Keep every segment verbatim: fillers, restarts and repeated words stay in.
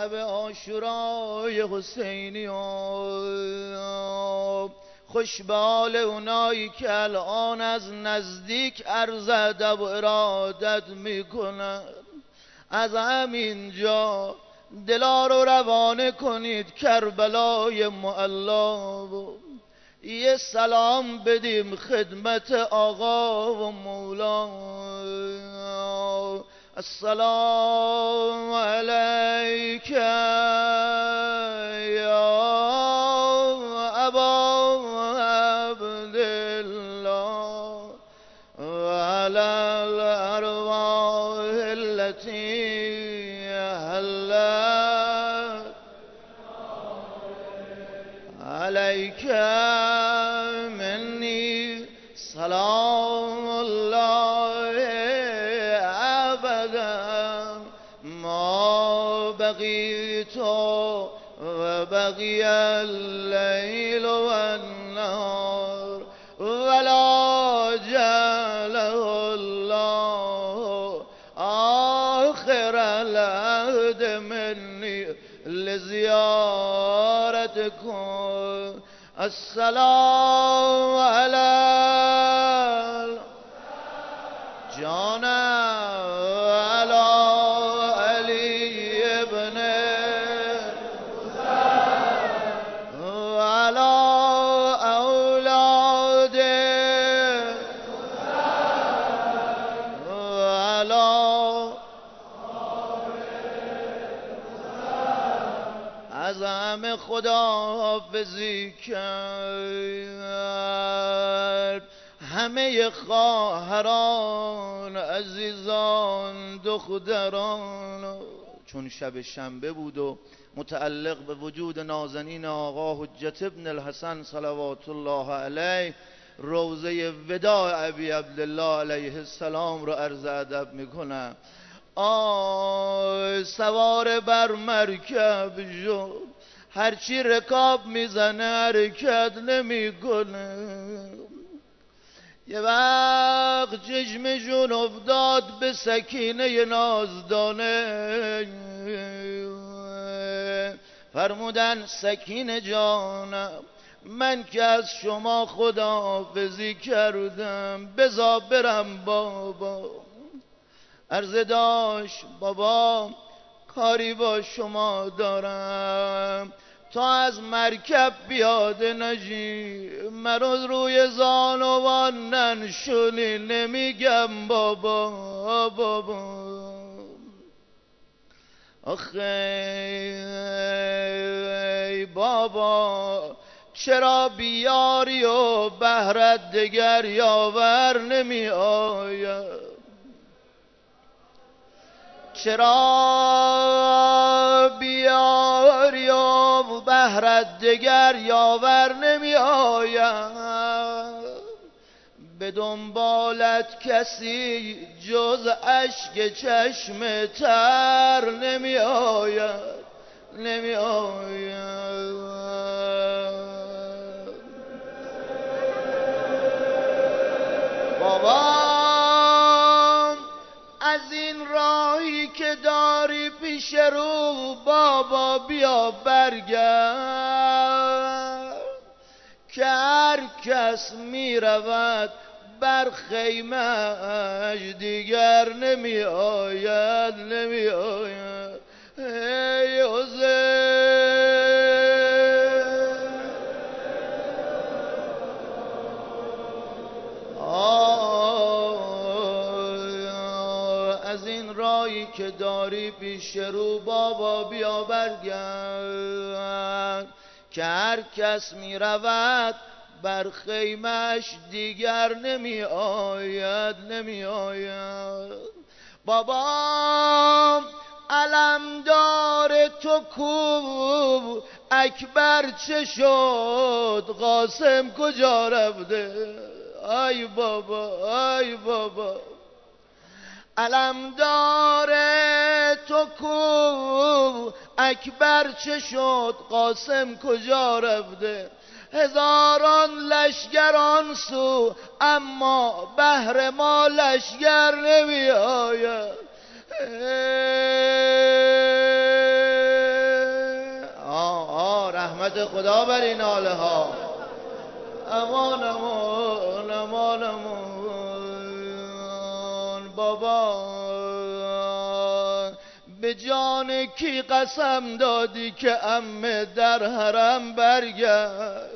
شب عاشورای حسینی خوش به حال اونایی که الان از نزدیک عرض ادب و ارادت میکنن. از همینجا دلا رو روانه کنید کربلای معلا، یه سلام بدیم خدمت آقا و مولا. السلام علیک یا ابا عبدالله و علی الارواح التي حلت علیک منی سلام الله ابدا ما بقیت و بقی اللیل و النهار ولا جعله الله آخر العهد منی لزیارتکم. السلام علی جانم علی علی ابن و علی اولاد و علی از همه خداحافظی کرد. همه خواهران عزیزان دختران، چون شب شنبه بود و متعلق به وجود نازنین آقا حجت ابن الحسن صلوات الله علیه روزه وداع ابی عبدالله علیه السلام رو عرض ادب میکنم. آی سوار بر مرکب شد، هرچی رکاب میزنه حرکت نمیکنه. یه وقت چشمشون افتاد به سکینه نازدانه، فرمودن سکینه جانم من که از شما خداحافظی کردم بذار برم بابا. عرض داشت بابا کاری با شما دارم، تا از مرکب بیاده نجی مرا روی زانوان ننشونی نمیگم بابا بابا. آخه بابا چرا بیاری و بهرت دگر یاور نمی آید؟ چرا بیاری و بهرت دگر یاور نمی آید؟ به دنبالت کسی جز اشک چشم تر نمی آید نمی آید. بابا از این راهی که داری پیش رو بابا بیا برگرد، که هر کس می رود بر خیمه‌اش دیگر نمی آید نمی آید. ای حسین از این راهی که داری پیش رو بابا بیا برگرد، که هر کس می رود بر خیمش دیگر نمی آید نمی آید. بابا علمدار تو کو؟ اکبر چه شد؟ قاسم کجا رفته؟ آی بابا آی بابا علمدار تو کو؟ اکبر چه شد؟ قاسم کجا رفته؟ هزاران لشکران سو اما بهر ما لشکر نمی آید. رحمت خدا بر این ناله ها. امان امان امان امان بابا، به جان کی قسم دادی که عمه در حرم برگشت؟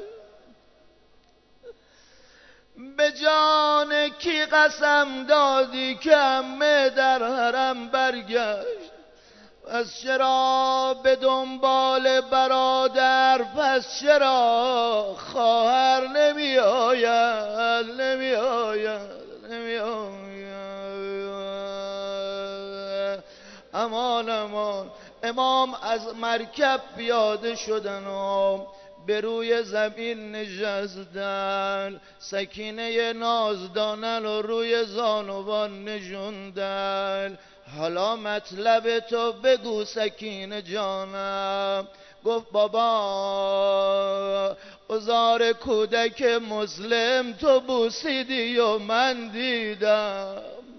به جان کی قسم دادی که عمه در حرم برگشت؟ پس چرا به دنبال برادر، پس چرا خواهر نمی آید نمی آید نمی آید؟ امان امان. امام از مرکب پیاده شدن و به روی زمین نشستن، سکینه نازدانن رو روی زانوان نشوندن. حالا مطلب تو بگو سکینه جانم. گفت بابا عذار کودک مسلم تو بوسیدی و من دیدم،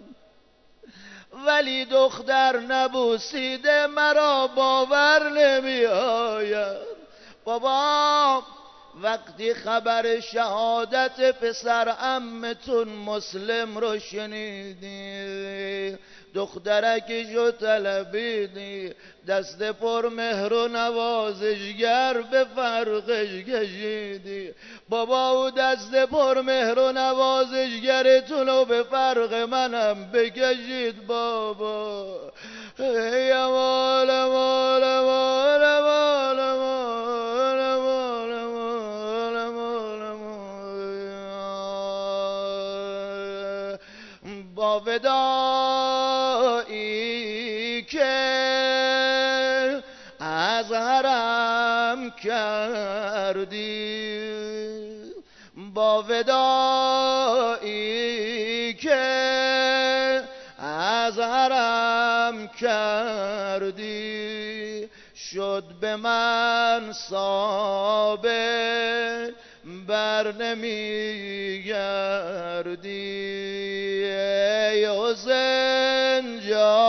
ولی دختر نبوسیده مرا باور نمی آید. بابا وقتی خبر شهادت پسر عمتون مسلم رو شنیدی، دخترکشو طلبیدی، دست پر مهر و نوازشگر به فرقش کشیدی. بابا او دست پر مهر و نوازشگرتون رو به فرق منم بکشید بابا. ای امان امان امان امان امان امان امان امان امان. با وداعی که از حرم کردی، با وداعی که از حرم کردی، شد به من ثابت بر نمی گردی. ای حسین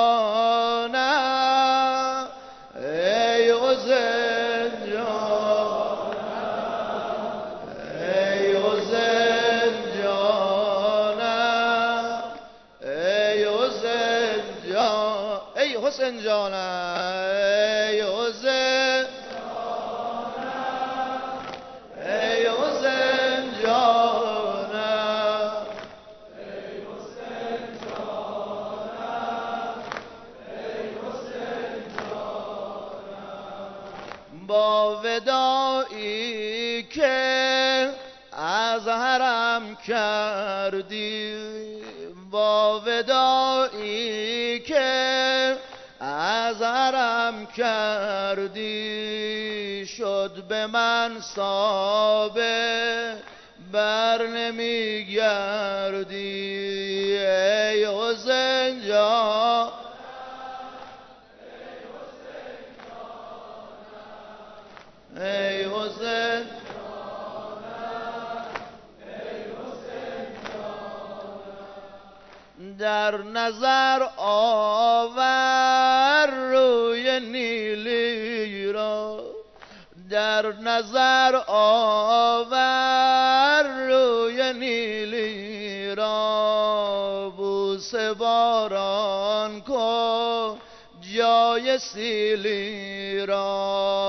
جانم، ای حسین جانم، ای حسین جانم، ای حسین جان، ای حسین جانم، ای حسین با وداعی که از حرم کردی، با وداعی که از حرم کردی، شد به من ثابت بر نمی گردی. ای حسین جان، ای حسین در نظر آور روی نیلی را، در نظر آور روی نیلی را، بوسه باران کن جای سیلی را.